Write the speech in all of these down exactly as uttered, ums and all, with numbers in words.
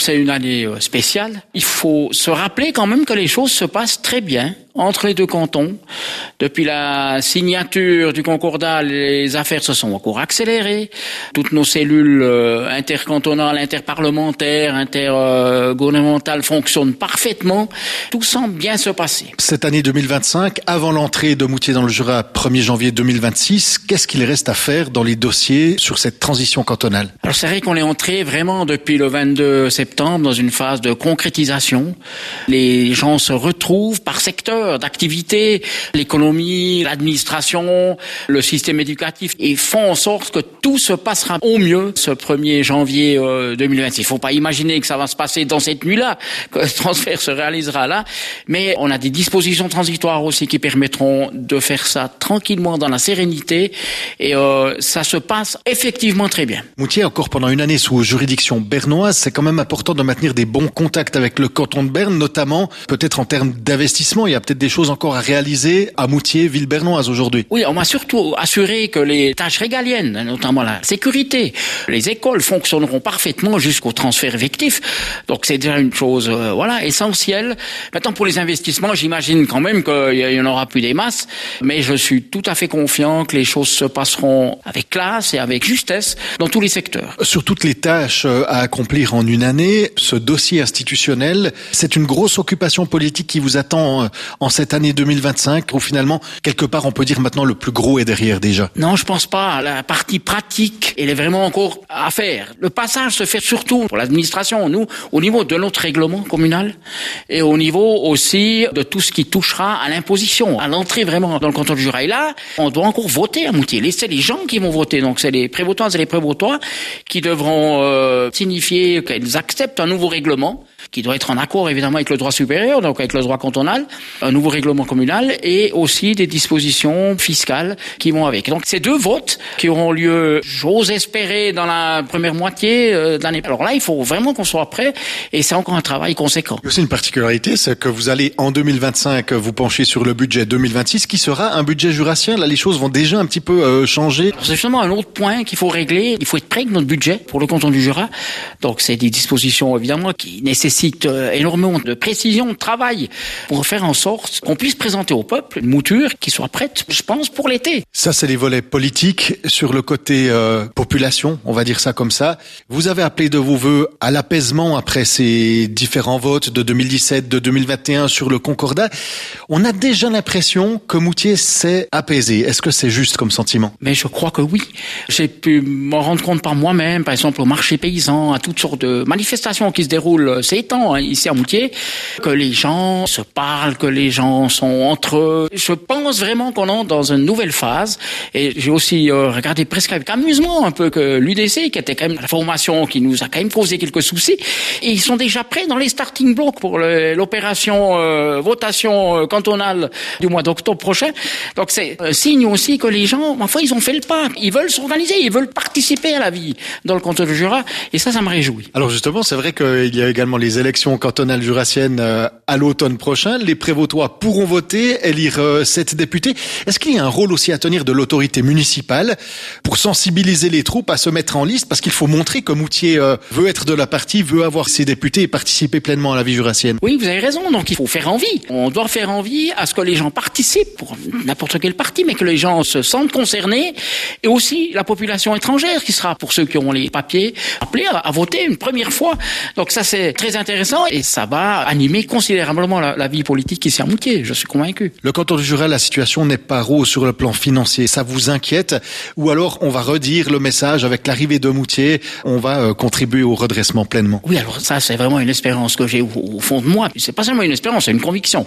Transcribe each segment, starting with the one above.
C'est une année spéciale. Il faut se rappeler quand même que les choses se passent très bien entre les deux cantons. Depuis la signature du concordat, les affaires se sont encore accélérées. Toutes nos cellules euh, intercantonales, interparlementaires, intergouvernementales fonctionnent parfaitement. Tout semble bien se passer. Cette année deux mille vingt-cinq, avant l'entrée de Moutier dans le Jura, premier janvier deux mille vingt-six, qu'est-ce qu'il reste à faire dans les dossiers sur cette transition cantonale? Alors c'est vrai qu'on est entré vraiment depuis le vingt-deux septembre dans une phase de concrétisation. Les gens se retrouvent par secteur d'activité, l'économie, l'administration, le système éducatif, et font en sorte que tout se passera au mieux ce premier janvier deux mille vingt-six. Il ne faut pas imaginer que ça va se passer dans cette nuit-là, que le transfert se réalisera là, mais on a des dispositions transitoires aussi qui permettront de faire ça tranquillement dans la sérénité, et euh, ça se passe effectivement très bien. Moutier, encore pendant une année sous juridiction bernoise, c'est quand même important de maintenir des bons contacts avec le canton de Berne, notamment peut-être en termes d'investissement. Il y a peut-être des choses encore à réaliser à Moutier, ville bernoise aujourd'hui. Oui, on m'a surtout assuré que les tâches régaliennes, notamment la sécurité, les écoles fonctionneront parfaitement jusqu'au transfert effectif. Donc c'est déjà une chose, euh, voilà, essentielle. Maintenant, pour les investissements, j'imagine quand même qu'il y en aura plus des masses, mais je suis tout à fait confiant que les choses se passeront avec classe et avec justesse dans tous les secteurs. Sur toutes les tâches à accomplir en une année, ce dossier institutionnel, c'est une grosse occupation politique qui vous attend en cette année deux mille vingt-cinq, où finalement, quelque part, on peut dire maintenant le plus gros est derrière déjà. Non, je pense pas. La partie pratique, elle est vraiment encore à faire. Le passage se fait surtout pour l'administration, nous, au niveau de notre règlement communal, et au niveau aussi de tout ce qui touchera à l'imposition, à l'entrée vraiment dans le canton du Jura. Et là, on doit encore voter à Moutier. C'est les gens qui vont voter, donc c'est les prévotoises et les prévotois qui devront euh, signifier qu'ils acceptent un nouveau règlement, qui doit être en accord évidemment avec le droit supérieur, donc avec le droit cantonal, un nouveau règlement communal, et aussi des dispositions fiscales qui vont avec. Donc ces deux votes qui auront lieu, j'ose espérer, dans la première moitié euh, de l'année. Alors là, il faut vraiment qu'on soit prêt, et c'est encore un travail conséquent. Il y a aussi une particularité, c'est que vous allez en deux mille vingt-cinq vous pencher sur le budget deux mille vingt-six, qui sera un budget jurassien. Là, les choses vont déjà un petit peu euh, changer. Alors, c'est justement un autre point qu'il faut régler. Il faut être prêt avec notre budget pour le canton du Jura. Donc c'est des dispositions évidemment qui nécessitent énormément de précision, de travail, pour faire en sorte qu'on puisse présenter au peuple une mouture qui soit prête, je pense, pour l'été. Ça, c'est les volets politiques. Sur le côté euh, population, on va dire ça comme ça, vous avez appelé de vos vœux à l'apaisement après ces différents votes de deux mille dix-sept, de deux mille vingt et un sur le concordat. On a déjà l'impression que Moutier s'est apaisé. Est-ce que c'est juste comme sentiment? Mais je crois que oui. J'ai pu m'en rendre compte par moi-même, par exemple au marché paysan, à toutes sortes de manifestations qui se déroulent ces temps, hein, ici à Moutier, que les gens se parlent, que les gens sont entre eux. Je pense vraiment qu'on entre dans une nouvelle phase, et j'ai aussi euh, regardé presque avec amusement un peu que l'U D C, qui était quand même la formation qui nous a quand même causé quelques soucis, et ils sont déjà prêts dans les starting blocks pour le, l'opération euh, votation euh, cantonale du mois d'octobre prochain. Donc c'est un signe aussi que les gens, ma foi, ils ont fait le pas. Ils veulent s'organiser, ils veulent participer à la vie dans le canton du Jura, et ça, ça me réjouit. Alors justement, c'est vrai qu'il y a également les élections cantonales jurassiennes euh, à l'automne prochain. Les prévotois pourront voter, élire euh, sept députés. Est-ce qu'il y a un rôle aussi à tenir de l'autorité municipale pour sensibiliser les troupes à se mettre en liste? Parce qu'il faut montrer que Moutier euh, veut être de la partie, veut avoir ses députés et participer pleinement à la vie jurassienne. Oui, vous avez raison. Donc il faut faire envie. On doit faire envie à ce que les gens participent pour n'importe quel parti, mais que les gens se sentent concernés, et aussi la population étrangère qui sera, pour ceux qui auront les papiers, appelés à, à voter une première fois. Donc ça, c'est très intéressant, et ça va animer considérablement la, la vie politique ici à Moutier, je suis convaincu. Le canton du Jura, la situation n'est pas rose sur le plan financier. Ça vous inquiète? Ou alors on va redire le message avec l'arrivée de Moutier, on va euh, contribuer au redressement pleinement? Oui, alors ça, c'est vraiment une espérance que j'ai au, au fond de moi. C'est pas seulement une espérance, c'est une conviction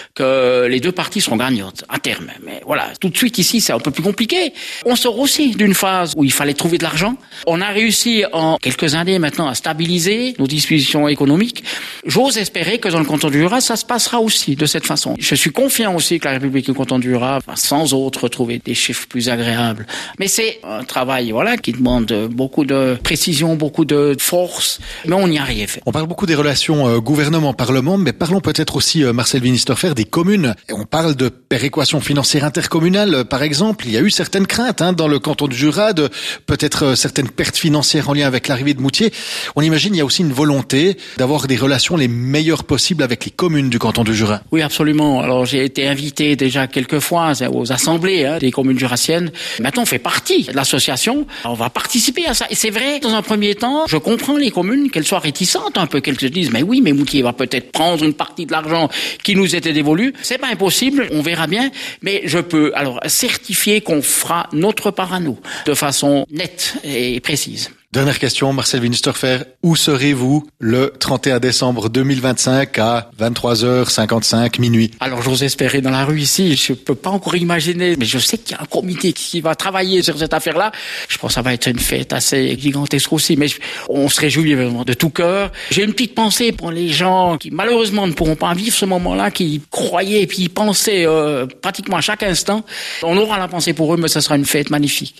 que les deux parties seront gagnantes à terme. Mais voilà, tout de suite ici, c'est un peu plus compliqué. On sort aussi d'une phase où il fallait trouver de l'argent. On a réussi en quelques années maintenant à stabiliser nos dispositions économiques. J'ose espérer que dans le canton du Jura, ça se passera aussi de cette façon. Je suis confiant aussi que la République du canton du Jura va sans autre retrouver des chiffres plus agréables. Mais c'est un travail, voilà, qui demande beaucoup de précision, beaucoup de force, mais on y arrive. On parle beaucoup des relations euh, gouvernement-parlement, mais parlons peut-être aussi, euh, Marcel Winisterfer, des communes. Et on parle de péréquation financière intercommunale, euh, par exemple. Il y a eu certaines craintes hein, dans le canton du Jura, de peut-être euh, certaines pertes financières en lien avec l'arrivée de Moutier. On imagine il y a aussi une volonté d'avoir des relations les meilleures possibles avec les communes du canton du Jura. Oui, absolument. Alors j'ai été invité déjà quelques fois aux assemblées hein, des communes jurassiennes. Maintenant, on fait partie de l'association. On va participer à ça. Et c'est vrai, dans un premier temps, je comprends les communes qu'elles soient réticentes un peu, qu'elles se disent, mais oui, mais Moutier va peut-être prendre une partie de l'argent qui nous était dévolu. C'est pas impossible, on verra bien. Mais je peux alors certifier qu'on fera notre part à nous, de façon nette et précise. Dernière question, Marcel Winisterfer. Où serez-vous le trente et un décembre deux mille vingt-cinq à vingt-trois heures cinquante-cinq, minuit? Alors, j'ose espérer dans la rue ici. Je peux pas encore imaginer, mais je sais qu'il y a un comité qui va travailler sur cette affaire-là. Je pense que ça va être une fête assez gigantesque aussi, mais on se réjouit vraiment de tout cœur. J'ai une petite pensée pour les gens qui, malheureusement, ne pourront pas vivre ce moment-là, qui croyaient et puis pensaient euh, pratiquement à chaque instant. On aura la pensée pour eux, mais ça sera une fête magnifique.